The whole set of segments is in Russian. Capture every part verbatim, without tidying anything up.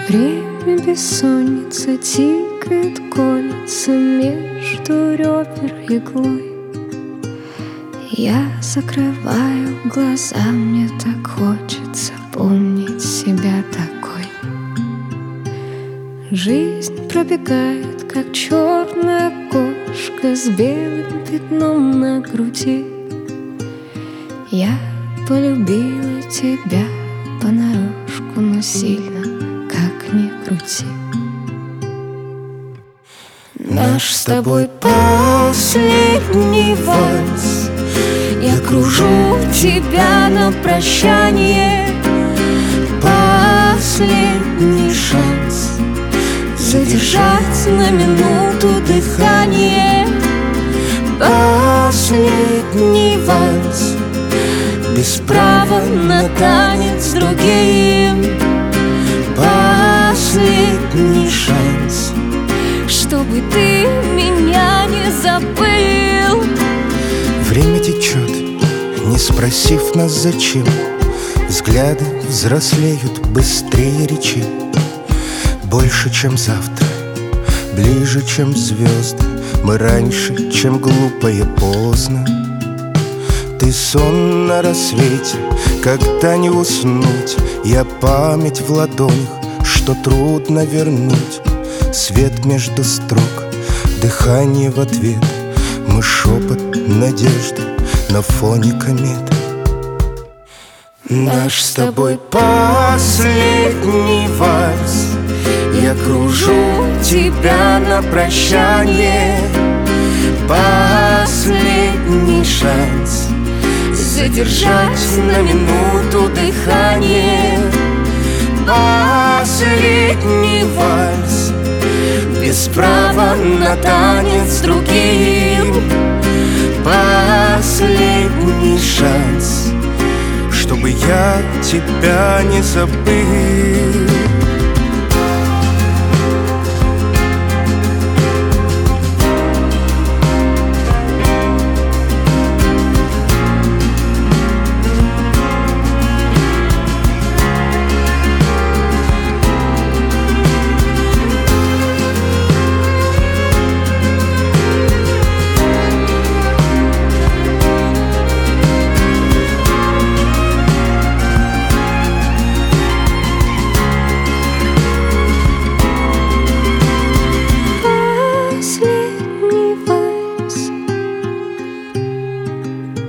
Время бессонница тикает, колется между ребер иглой. Я закрываю глаза, мне так хочется помнить себя такой. Жизнь пробегает, как черная кошка с белым пятном на груди. Я полюбила тебя понарошку, но сильно, как ни крути. Наш с тобой последний вальс. Я кружу тебя на прощание. Последний шанс задержать на минуту дыхание. Последний вальс, без права на танец с другим. Последний шанс, чтобы ты меня не забыл. Время течет, не спросив нас зачем. Взгляды взрослеют быстрее речи. Больше, чем завтра, ближе, чем звезды. Мы раньше, чем глупо и поздно. Ты сон на рассвете, когда не уснуть. Я память в ладонях, что трудно вернуть. Свет между строк, дыхание в ответ. Мы шепот надежды на фоне комет. Наш с тобой последний вальс. Я кружу тебя на прощание. Последний шанс задержать на минуту дыхание. Последний вальс, без права на танец с другим. Последний шанс, чтобы я тебя не забыл.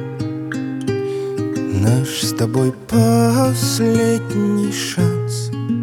Наш с тобой последний шанс.